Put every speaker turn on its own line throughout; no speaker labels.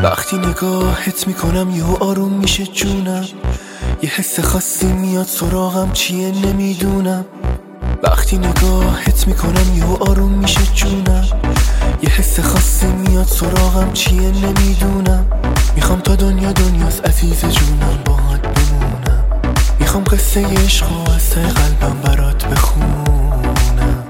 وقتی نگاهت میکنم یهو آروم میشه جونم، یه حس خاصی میاد سراغم چیه نمیدونم. وقتی نگاهت میکنم یهو آروم میشه جونم، یه حس خاصی میاد سراغم چیه نمیدونم. میخوام تا دنیاست عزیز جونم باهات بمونم، میخوام قصه عشق و از ته قلبم برات بخونم.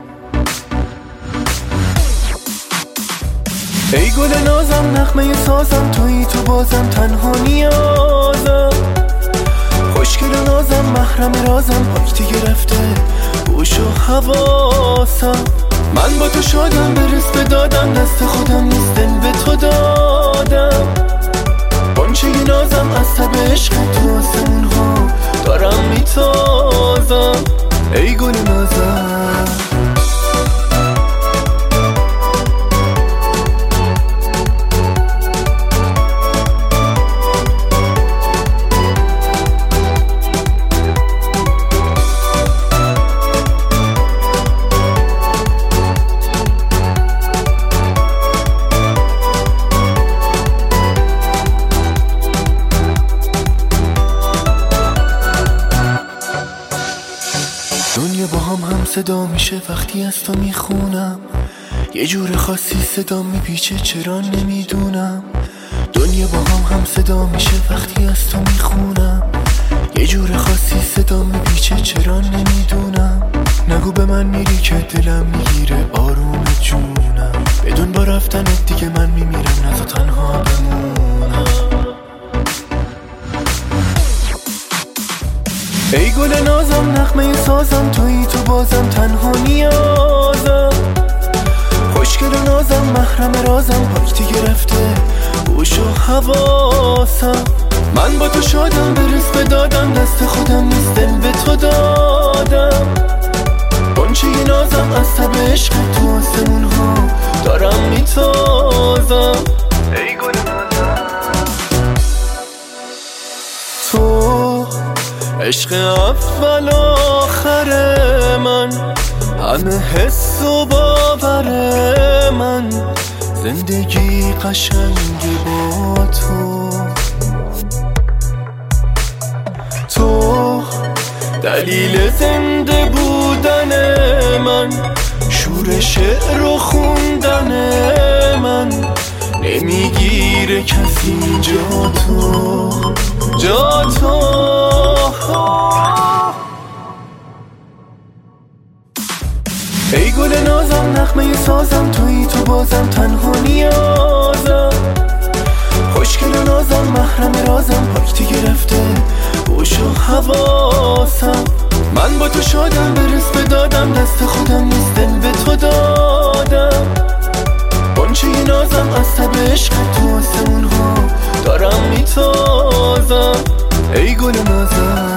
ای گل نازم نغمه سازم، تویی تو بازم تنها نیازم. خوشگل نازم محرم رازم، پاکتی گرفته گوش و حواسم. من با تو شادم برس به دادم، دست خودم نیست دل به تو دادم. قنچه نازم از تب عشق تو آسمون ها دارم میتازم. ای گل نازم دنیا با هم صدا میشه وقتی از تو میخونم، یه جور خاصی صدا میپیچه چرا نمیدونم. دنیا با هم صدا میشه وقتی از تو میخونم، یه جور خاصی صدا میپیچه چرا نمیدونم. نگو به من میری که دلم میگیره آروم جونم، بدون با رفتنت دیگه من میمیرم نزا تنها بمونم. ای گل نازم نغمه سازم، تویی تو بازم تنها نیازم. خوشگل نازم محرم رازم، پاکتی گرفته گوش و حواسم. من با تو شادم برس به دادم، دست خودم نیست دل به تو دادم. قنچه نازم از تب عشق تو آسمون ها دارم میتازم. ای گل نازم تو عشق اول آخر من، همه حس و باور من. زندگی قشنگی با تو دلیل زنده بودن من، شور شعر و خوندن من. نمیگیره کسی جا تو. ای گل نازم نغمه سازم، تویی تو بازم تنها نیازم. خوشگل نازم محرم رازم، پاکتی گرفته گوش و حواسم. من با تو شادم برس به دادم، دست خودم نیست دل به تو دادم. قنچه نازم از تب عشق تو آسمون ها دارم میتازم. ای گل نازم